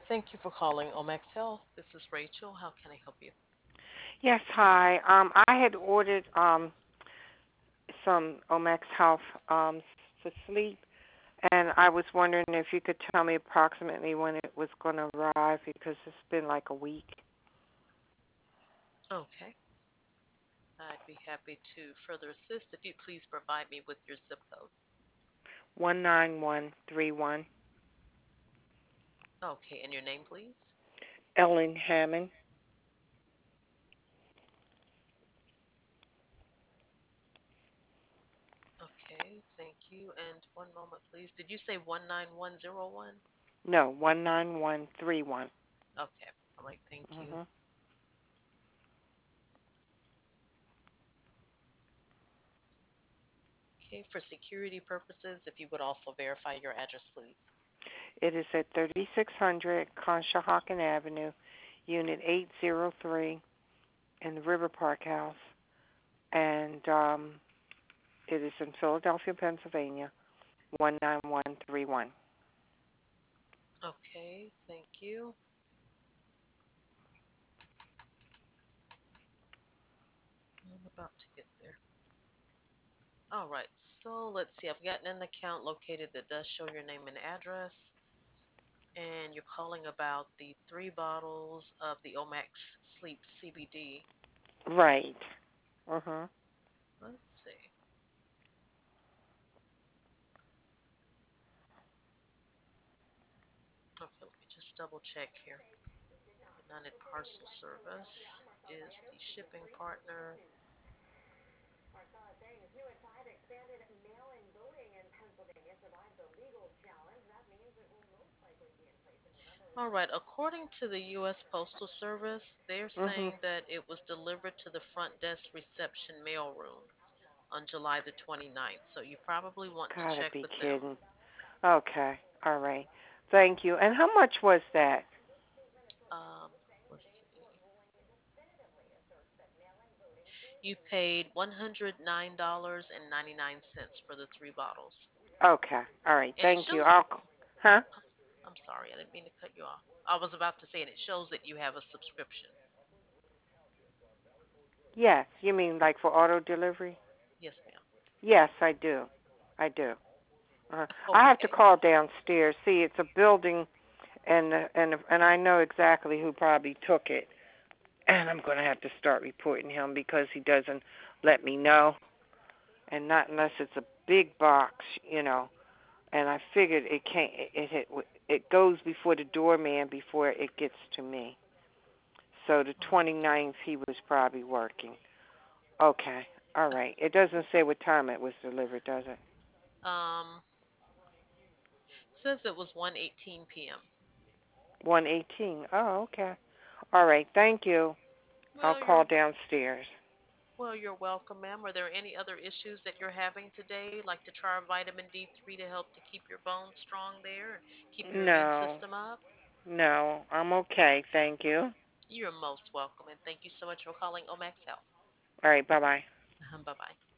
Thank you for calling Omax Health. This is Rachel. How can I help you? Yes, hi. I had ordered some Omex Health for sleep, and I was wondering if you could tell me approximately when it was going to arrive because it's been like a week. Okay. I'd be happy to further assist if you please provide me with your zip code. 19131. Okay, and your name, please? Ellen Hammond. Okay, thank you. And one moment, please. Did you say 19101? No, 19131. Okay, all right, thank you. Mhm. Okay, for security purposes, if you would also verify your address, please. It is at 3600 Conshohocken Avenue, Unit 803 in the River Park House, and it is in Philadelphia, Pennsylvania, 19131. Okay, thank you. I'm about to get there. All right, so let's see. I've gotten an account located that does show your name and address. And you're calling about the 3 bottles of the Omax Sleep CBD. Right. Mhm. Let's see. Okay, let me just double check here. United Parcel Service is the shipping partner. All right, according to the U.S. Postal Service, they're Mhm. saying that it was delivered to the front desk reception mailroom on July the 29th. So you probably want to Gotta check be with them. kidding. Okay. All right. Thank you. And how much was that? Um, let's see. You paid $109.99 for the 3 bottles. Okay. All right. And it Thank you. shows, Huh? I'm sorry, I didn't mean to cut you off. I was about to say, and it shows that you have a subscription. Yes. You mean like for auto delivery? Yes, ma'am. Yes, I do. I do. I have to Okay. call downstairs. See, it's a building, and I know exactly who probably took it, and I'm going to have to start reporting him because he doesn't let me know, and not unless it's a big box, you know. And I figured it can't. It goes before the doorman before it gets to me. So the All 29th he was probably working. Okay, all right. It doesn't say what time it was delivered, does it? right. Says it was 1:18 p.m. 1:18. Oh, okay. All right. Thank you. I'll Well, call you're downstairs. well, you're welcome, ma'am. Are there any other issues that you're having today, like to try vitamin D3 to help to keep your bones strong there and keep your immune No, system up? no. I'm okay. Thank you. You're most welcome, and thank you so much for calling Omax Health. All right. Bye bye. Bye bye.